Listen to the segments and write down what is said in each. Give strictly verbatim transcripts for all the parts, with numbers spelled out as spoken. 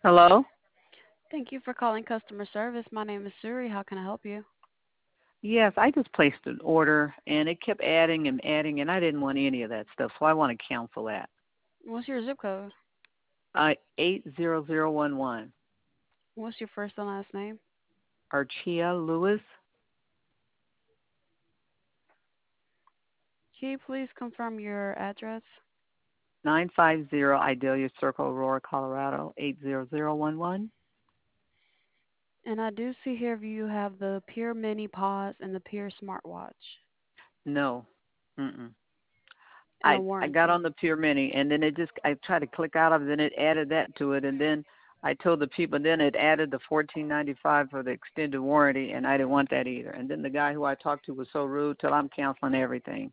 Hello? Thank you for calling customer service. My name is Suri. How can I help you? Yes, I just placed an order and it kept adding and adding and I didn't want any of that stuff, so I want to cancel that. What's your zip code? Uh eight zero zero one one. What's your first and last name? Archia Lewis, Can you please confirm your address? nine five zero Idalia Circle, Aurora, Colorado, eight zero zero one one. And I do see here you have the Pure Mini Pause and the Pure Smartwatch No. Mm-mm. and a I I got warranty. on the Pure Mini and then it just I tried to click out of it, then it added that to it and then I told the people then it added the fourteen ninety five for the extended warranty and I didn't want that either. And then the guy who I talked to was so rude till I'm canceling everything.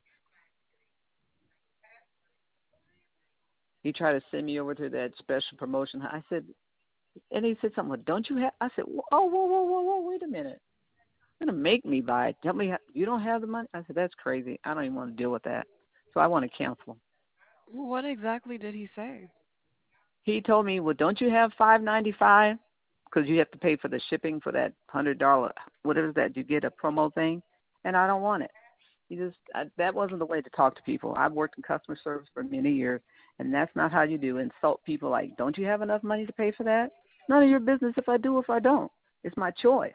He tried to send me over to that special promotion. I said, and he said something. Like, don't you have? I said, oh, whoa, whoa, whoa, whoa, wait a minute. You're gonna make me buy it. Tell me how, you don't have the money. I said, that's crazy. I don't even want to deal with that. So I want to cancel. What exactly did he say? He told me, well, don't you have five ninety five? Because you have to pay for the shipping for that hundred dollar whatever that you get a promo thing, and I don't want it. He just I, that wasn't the way to talk to people. I've worked in customer service for many years, and that's not how you do. Insult people like, don't you have enough money to pay for that? None of your business if I do or if I don't. It's my choice.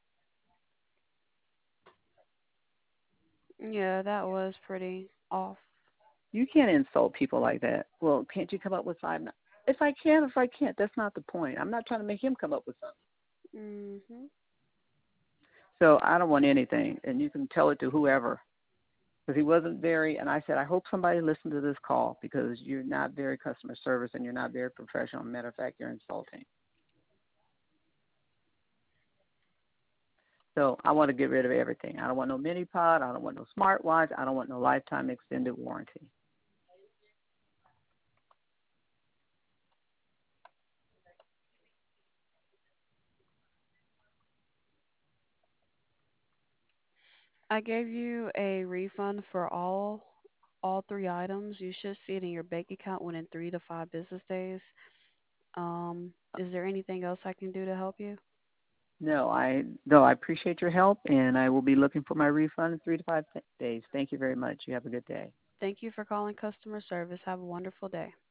Yeah, that was pretty off. You can't insult people like that. Well, can't you come up with five? If I can, if I can't, that's not the point. I'm not trying to make him come up with something. Mhm. So I don't want anything, and you can tell it to whoever. Because he wasn't very, and I said, I hope somebody listened to this call because you're not very customer service and you're not very professional. Matter of fact, you're insulting. So I want to get rid of everything. I don't want no mini pod. I don't want no smartwatch. I don't want no lifetime extended warranty. I gave you a refund for all all three items. You should see it in your bank account within three to five business days. Um, is there anything else I can do to help you? No, I no, I appreciate your help, and I will be looking for my refund in three to five days. Thank you very much. You have a good day. Thank you for calling customer service. Have a wonderful day.